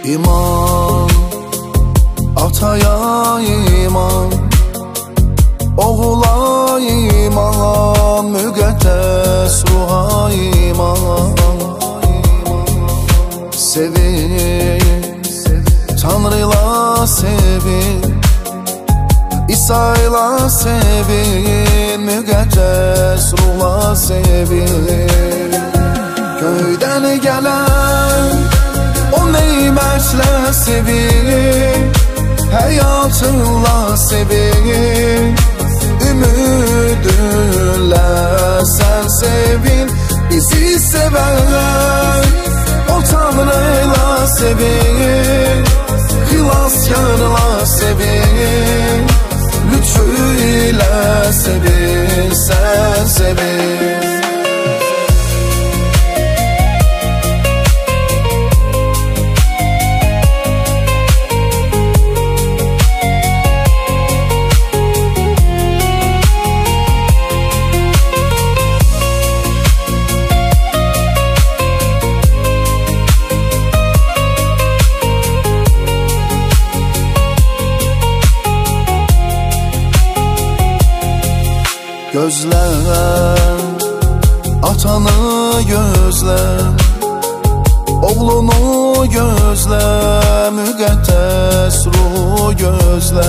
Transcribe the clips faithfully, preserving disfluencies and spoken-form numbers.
İman, ataya iman, oğula iman, müqəddəs ruha iman. Sevin, Tanrıyla sevin, İsa'yla sevin, müqəddəs ruhla sevin. Göydən gələn o neymətlə sevin, həyatınla sevin, ümidinlə sən sevin. Bizi sevən o Tanrıyla sevin, xilaskarla sevin, lütfü ilə sevin, sən sevin. Gözlə, atanı gözlə, oğlunu gözlə, müqəddəs ruhu gözlə.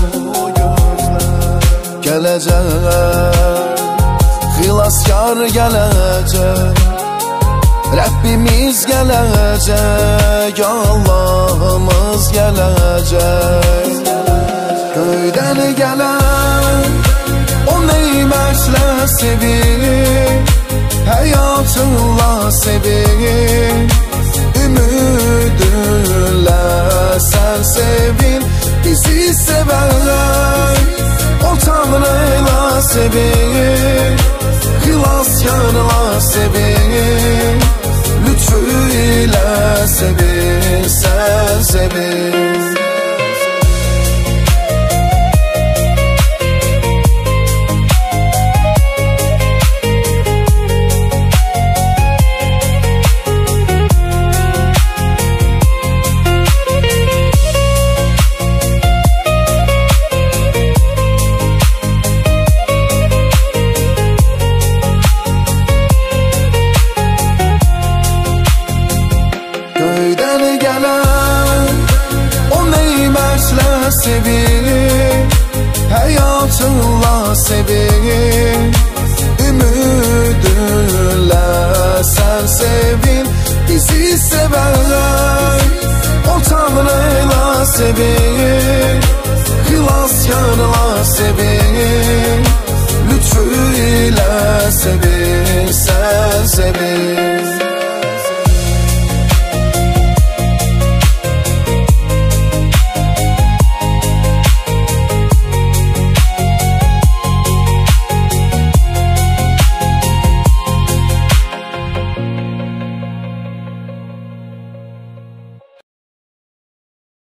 Gələcək, xilaskar gələcək, Rəbbimiz gələcək, Allahımız gələcək. Göydən gələn o neymətlə sevin, həyatınla sevin, ümidinlə sən sevin. Bizi sevən o Tanrıyla sevin, xilaskarla sevin, lütfü ilə sevin, sən sevin. Sevin, həyatınla sevin, ümidinlə sən sevin. Bizi sevən o Tanrıyla sevin, xilaskarla sevin, lütfü ilə sevin, sən sevin.